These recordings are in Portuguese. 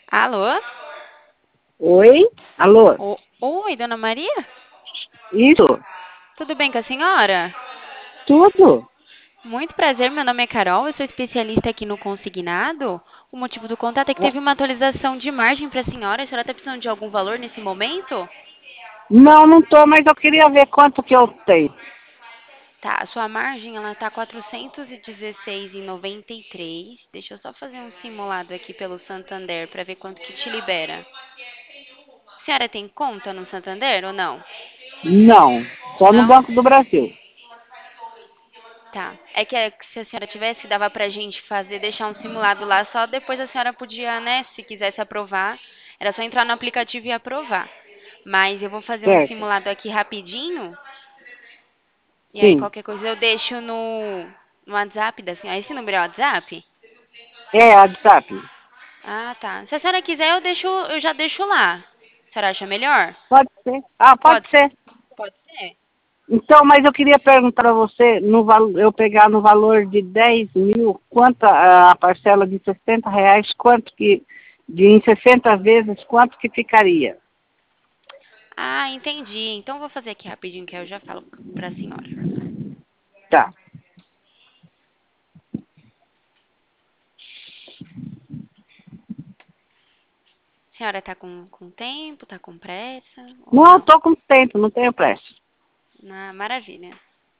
Alô? Oi? Alô? Oi, dona Maria? Isso? Tudo bem com a senhora? Tudo? Muito prazer, meu nome é Carol, eu sou especialista aqui no consignado. O motivo do contato é que teve uma atualização de margem para a senhora. A senhora está precisando de algum valor nesse momento? Não, não tô, mas eu queria ver quanto que eu tenho. Tá, a sua margem ela tá 416,93. Deixa eu só fazer um simulado aqui pelo Santander para ver quanto que te libera. A senhora tem conta no Santander ou não? Não, só no Não? Banco do Brasil. Tá. É que se a senhora tivesse, dava pra gente fazer, deixar um simulado lá, só depois a senhora podia, né, se quisesse aprovar, era só entrar no aplicativo e aprovar. Mas eu vou fazer um Certo? simulado aqui rapidinho, e aí Sim. qualquer coisa eu deixo no WhatsApp da senhora. Esse número é o WhatsApp? É, WhatsApp. Ah, tá. Se a senhora quiser, eu já deixo lá. A senhora acha melhor? Pode ser. Ah, pode Pode, ser. pode ser. Então, mas eu queria perguntar a você, eu pegar no valor de 10 mil, quanto a parcela de R$ 60, em 60 vezes, quanto que ficaria? Ah, entendi. Então eu vou fazer aqui rapidinho que eu já falo pra senhora. Tá. A senhora tá com tempo, tá com pressa ou Não, eu não? tô com tempo, não tenho pressa. Ah, maravilha.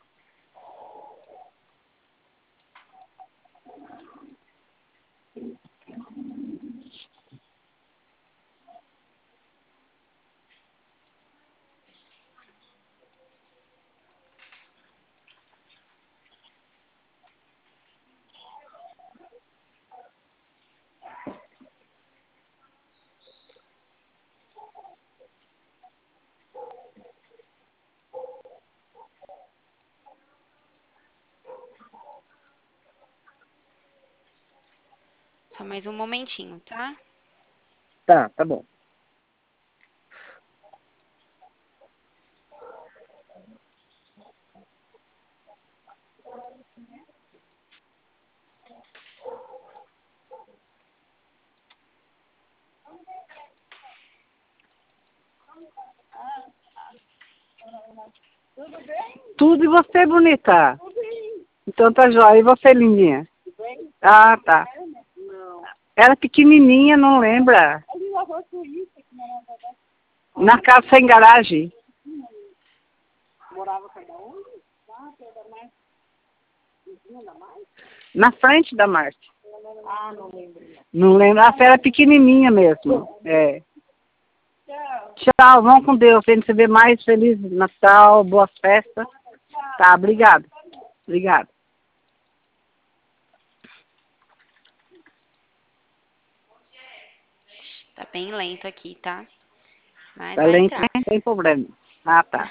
Só mais um momentinho, tá? Tá, tá bom. Tudo e você, bonita? Então tá jóia. E você, lindinha? Ah, tá. Era pequenininha, não lembra? Na casa sem garagem. Na frente da Marte. Não lembro. A fera era pequenininha mesmo. É. Tchau, vamos com Deus. Pra gente se ver mais. Feliz Natal, boas festas. Tá, obrigado. Obrigado. Tá bem lento aqui, tá? Mas Tá vai lento, entrar. não tem problema. Ah, tá.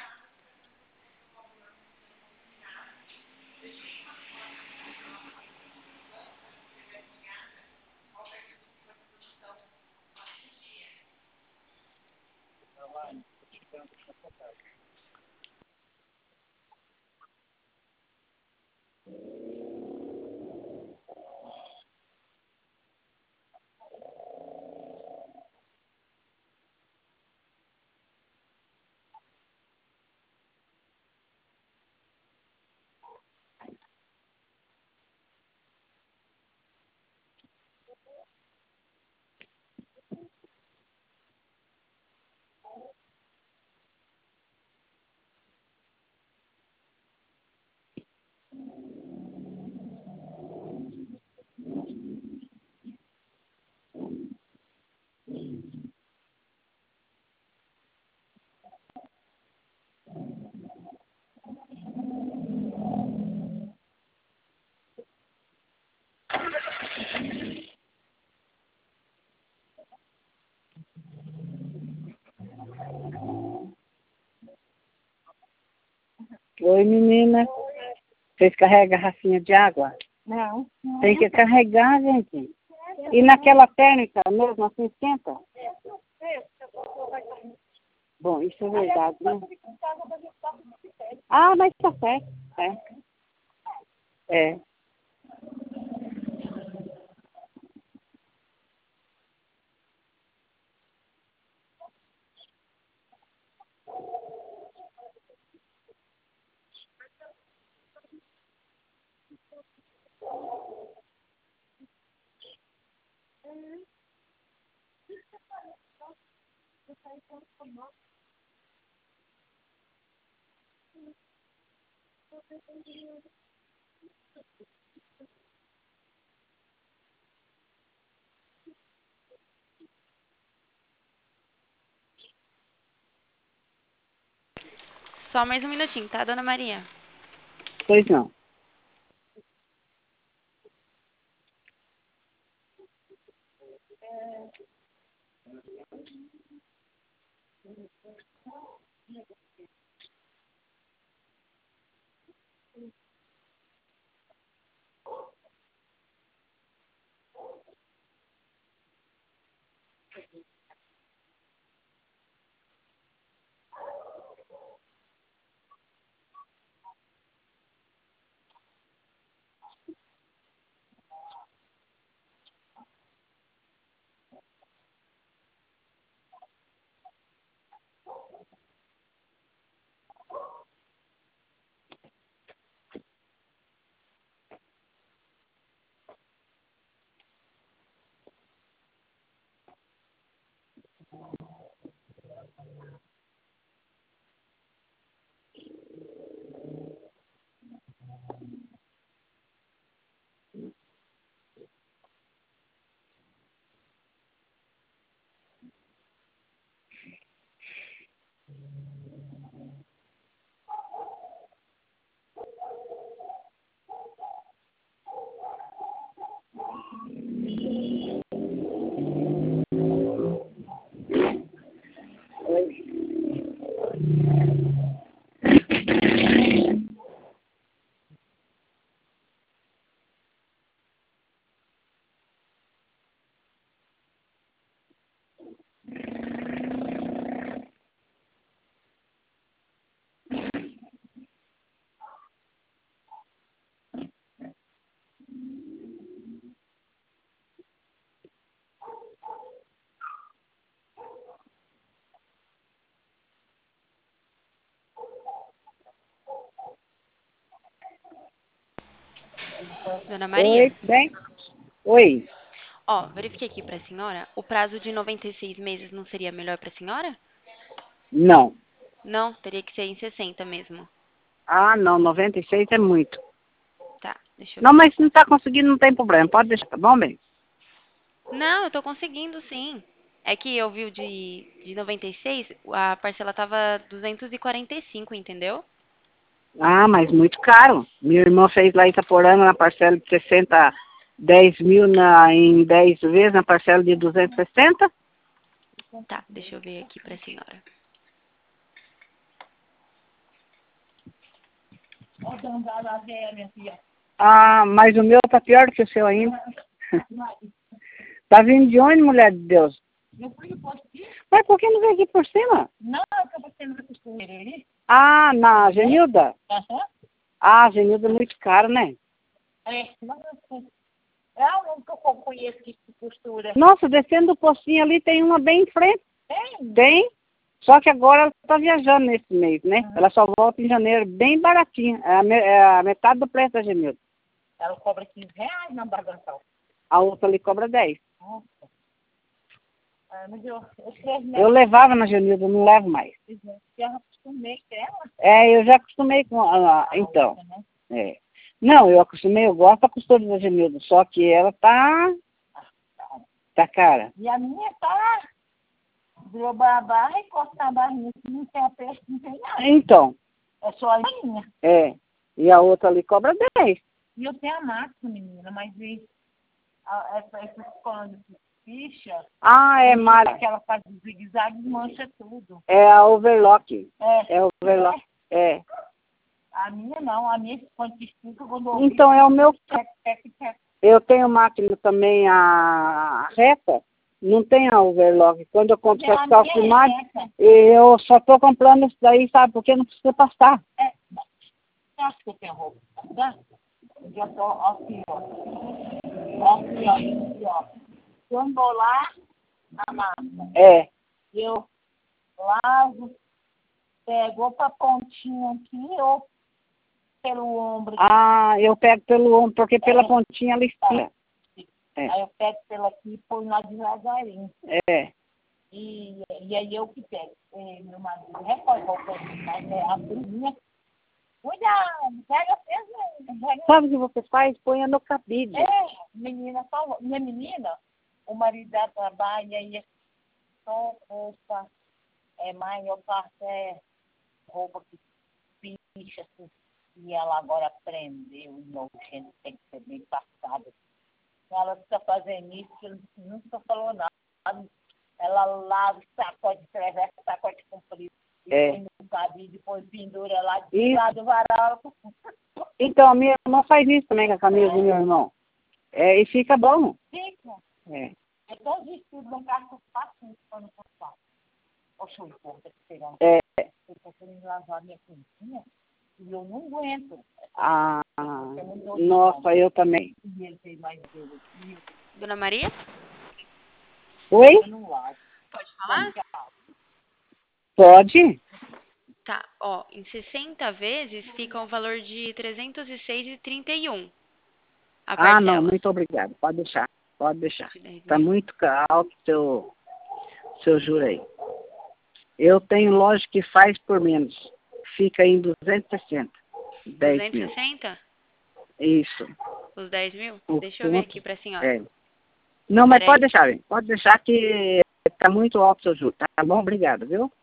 Oi, menina. Vocês carregam a garrafinha de água? Não. Tem que carregar, gente. E naquela térmica mesmo, assim, esquenta? Bom, isso é verdade, né? Ah, mas tá certo. É. É. Só mais um minutinho, tá, dona Maria? Pois não. Dona Oi, Maria? bem? Oi. Ó, verifiquei aqui pra senhora. O prazo de 96 meses não seria melhor pra senhora? Não. Não, teria que ser em 60 mesmo. Ah, não, 96 é muito. Tá, deixa eu Não, ver. mas se não tá conseguindo, não tem problema. Pode deixar, tá bom, bem? Não, eu tô conseguindo sim. É que eu vi o de 96, a parcela tava 245, entendeu? Ah, mas muito caro. Minha irmã fez lá em Itaporanga na parcela de 60, 10 mil em 10 vezes, na parcela de 260. Tá, deixa eu ver aqui pra senhora. Ah, mas o meu tá pior do que o seu ainda. Tá vindo de onde, mulher de Deus? Mas por que não veio aqui por cima? Ah, na Genilda? Ah, Genilda é muito caro, né? Nossa, descendo do pocinho ali tem uma bem em frente. Tem. Só que agora ela está viajando nesse mês, né? Ela só volta em janeiro, bem baratinha. É a metade do preço da Genilda. A outra ali cobra 10. Eu levava na Genilda, não levo mais. É, eu já acostumei com então. É. Não, eu acostumei, eu gosto da costura da Genilda, só que ela tá cara. Então. É. E a outra ali cobra 10. Ah, é malha. É a overlock. É overlock. É. Então é o meu. Eu tenho máquina também, a reta, não tem a overlock. Quando eu compro essas calças de máquina, eu só estou comprando isso daí, sabe? Porque não precisa passar. É. Ah, eu pego pelo ombro, porque pela pontinha ela estira. É. É. E aí eu que pego. Meu marido recolhe roupa, mas a brusinha. Cuidado, pega mesmo. Sabe o que você faz? Põe no cabide. Menina, minha menina, o marido dela trabalha e só roupa, mãe, eu faço roupa que picha, assim, e ela agora aprendeu, nojento, tem que ser bem passada. Ela fica fazendo isso, nunca falou nada. Ela lava, sacode de travessa, sacode comprido, e põe no cabide, depois pendura lá de lado do varal. Então, a minha irmã faz isso também com a camisa do meu irmão. E fica bom. Fica. Eu tô vestido num carro fácil para não passar. Oxe, o povo tá esperando. Eu tô querendo lavar minha cozinha e eu não aguento. Nossa, eu também. E ele tem mais dele. Dona Maria? Oi? Eu não lavo. Pode falar? Pode? Tá, ó, em 60 vezes fica um valor de R$ 306,31 a parcela. Não, muito obrigado. Pode deixar. Pode deixar. De 10 Tá mil. muito alto o seu juro aí. Eu tenho loja que faz por menos. Fica em 260. 10 mil. 260? Isso. Os 10 mil? O Deixa eu ver ponto- aqui pra senhora. Não, mas Peraí. pode deixar, hein? Pode deixar que tá muito alto o seu juro. Tá bom? Obrigado, viu?